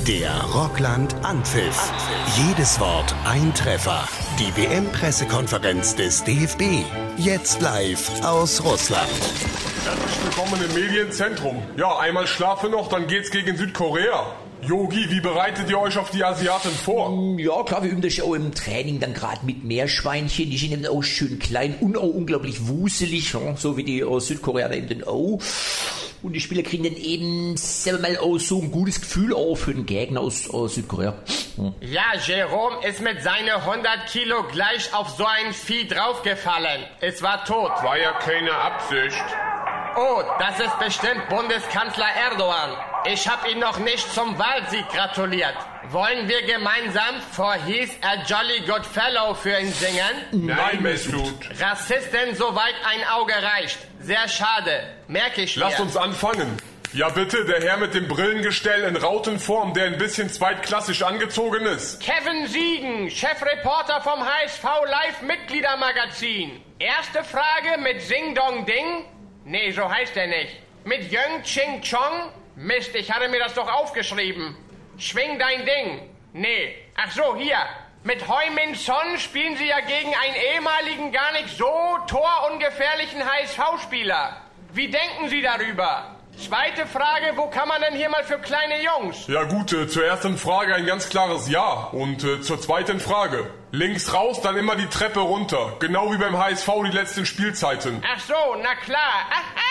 Der Rockland Anpfiff. Jedes Wort ein Treffer. Die WM-Pressekonferenz des DFB. Jetzt live aus Russland. Herzlich willkommen im Medienzentrum. Ja, einmal Schlafe noch, dann geht's gegen Südkorea. Yogi, wie bereitet ihr euch auf die Asiaten vor? Ja, klar, wir üben das ja auch im Training dann gerade mit Meerschweinchen. Die sind eben auch schön klein und auch unglaublich wuselig, ja, so wie die Südkoreaner eben auch. Und die Spieler kriegen dann eben, sagen wir mal, auch so ein gutes Gefühl auch für den Gegner aus Südkorea. Ja, Jerome ist mit seinen 100 Kilo gleich auf so ein Vieh draufgefallen. Es war tot. War ja keine Absicht. Oh, das ist bestimmt Bundeskanzler Erdogan. Ich habe ihn noch nicht zum Wahlsieg gratuliert. Wollen wir gemeinsam For He's a Jolly Good Fellow für ihn singen? Nein, Mesut. Rassisten, soweit ein Auge reicht. Sehr schade. Merke ich mir. Lasst uns anfangen. Ja bitte, der Herr mit dem Brillengestell in Rautenform, der ein bisschen zweitklassisch angezogen ist. Kevin Siegen, Chefreporter vom HSV Live Mitgliedermagazin. Erste Frage mit Sing Dong Ding. Nee, so heißt er nicht. Mit Yeong Ching Chong? Mist, ich hatte mir das doch aufgeschrieben. Schwing dein Ding. Nee. Ach so, hier. Mit Hoi Min Son spielen sie ja gegen einen ehemaligen, gar nicht so torungefährlichen HSV-Spieler. Wie denken Sie darüber? Zweite Frage, wo kann man denn hier mal für kleine Jungs? Ja gut, zur ersten Frage ein ganz klares Ja. Und zur zweiten Frage. Links raus, dann immer die Treppe runter. Genau wie beim HSV die letzten Spielzeiten. Ach so, na klar.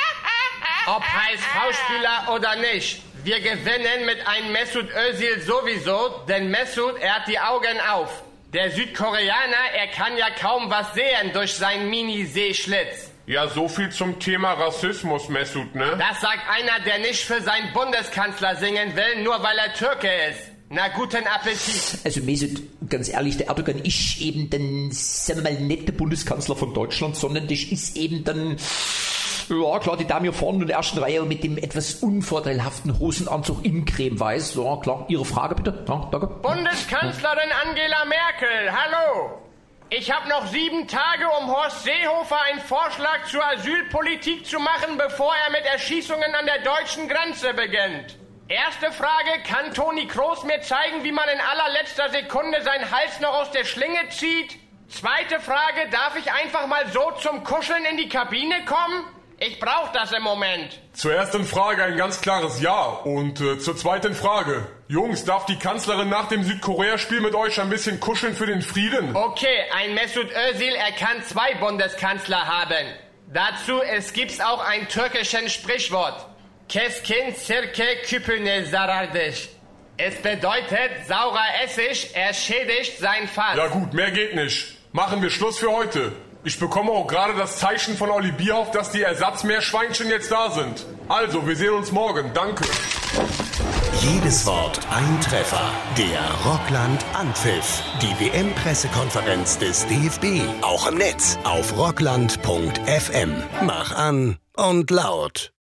Ob HSV-Spieler oder nicht. Wir gewinnen mit einem Mesut Özil sowieso, denn Mesut, er hat die Augen auf. Der Südkoreaner, er kann ja kaum was sehen durch seinen Mini-Sehschlitz. Ja, so viel zum Thema Rassismus, Mesut, ne? Das sagt einer, der nicht für seinen Bundeskanzler singen will, nur weil er Türke ist. Na, guten Appetit. Also Mesut, ganz ehrlich, der Erdogan ist eben dann, sagen wir mal, nicht der Bundeskanzler von Deutschland, sondern das ist eben dann, ja klar, die Dame hier vorne in der ersten Reihe mit dem etwas unvorteilhaften Hosenanzug in cremeweiß. Ja klar, Ihre Frage bitte. Ja, danke. Bundeskanzlerin Angela Merkel, hallo. Ich habe noch 7 Tage, um Horst Seehofer einen Vorschlag zur Asylpolitik zu machen, bevor er mit Erschießungen an der deutschen Grenze beginnt. Erste Frage, kann Toni Kroos mir zeigen, wie man in allerletzter Sekunde seinen Hals noch aus der Schlinge zieht? Zweite Frage, darf ich einfach mal so zum Kuscheln in die Kabine kommen? Ich brauche das im Moment. Zur ersten Frage ein ganz klares Ja. Und zur zweiten Frage. Jungs, darf die Kanzlerin nach dem Südkorea-Spiel mit euch ein bisschen kuscheln für den Frieden? Okay, ein Mesut Özil, er kann 2 Bundeskanzler haben. Dazu, es gibt auch ein türkisches Sprichwort. Keskin sirke küpüne zarardır. Es bedeutet, saurer Essig, er schädigt sein Fass. Ja gut, mehr geht nicht. Machen wir Schluss für heute. Ich bekomme auch gerade das Zeichen von Olli Bierhoff, dass die Ersatzmeerschweinchen jetzt da sind. Also, wir sehen uns morgen. Danke. Jedes Wort ein Treffer. Der Rockland Anpfiff. Die WM-Pressekonferenz des DFB. Auch im Netz auf rockland.fm. Mach an und laut.